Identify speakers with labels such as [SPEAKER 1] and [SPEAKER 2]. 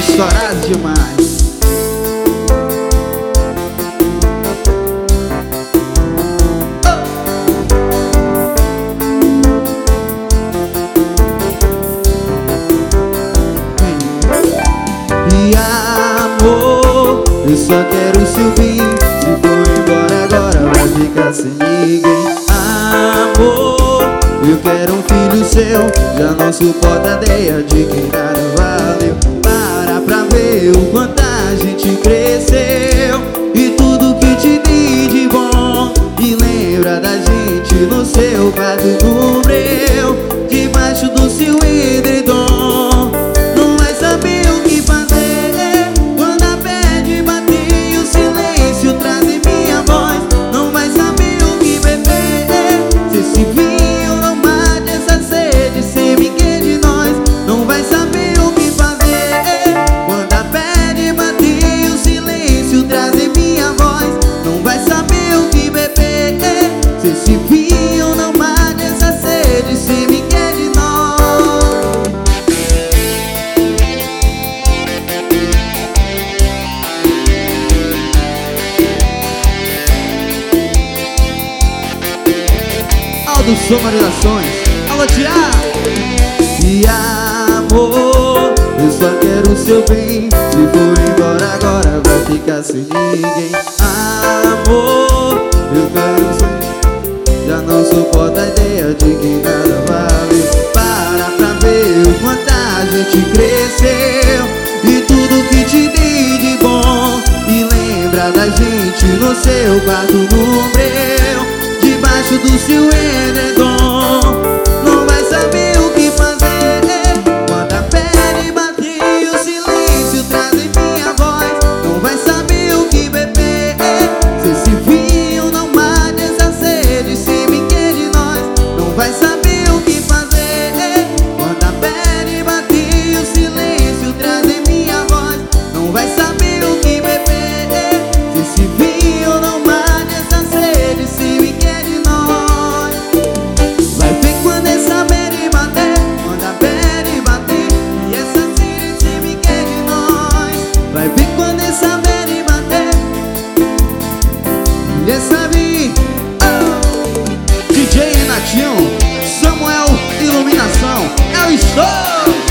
[SPEAKER 1] estourado demais.
[SPEAKER 2] E amor, eu só quero o seu bem. Se for embora agora vai ficar sem ninguém. Amor, eu quero um filho seu. Já não suporto a ideia de que nada valeu. Para pra ver o quanto a gente cresceu e tudo que te dei de bom. E lembra da gente no seu quarto, no meu, debaixo do seu edredom. Não vai saber o que fazer quando a pede bater e o silêncio traz em minha voz. Não vai saber o que beber se esse vinho não mate essa sede, se me quer de nós. Não vai saber o que fazer quando a pede bater e o silêncio traz em minha voz. Não vai saber o que beber se esse vinho não mate essa sede, se me quer de nós.
[SPEAKER 1] Aldo Sonorizações. Alô, Thiago.
[SPEAKER 2] E amor, eu só quero o seu bem. Se for embora agora vai ficar sem ninguém. Amor, eu quero o seu. Já não suporto a ideia de que nada vale. Para pra ver o quanto a gente cresceu e tudo que te dei de bom. E lembra da gente no seu quarto, no meu, debaixo do seu edredom. Não vai saber o que fazer quando a pele bater e o silêncio traz em minha voz. Não vai saber o que beber se esse vinho não mate essa sede, se me quer de nós. Não vai saber o que fazer quando a pele bater e o silêncio traz em minha voz. Não vai saber o que beber se esse vinho não mate essa sede, se me quer de nós. Vai ver quando essa pele bater, quando a pele bater e essa sede, se me quer de nós. Vai ver quando essa pele bater e essa vir.
[SPEAKER 1] DJ Renatinho, Samuel Iluminação. É o estouro.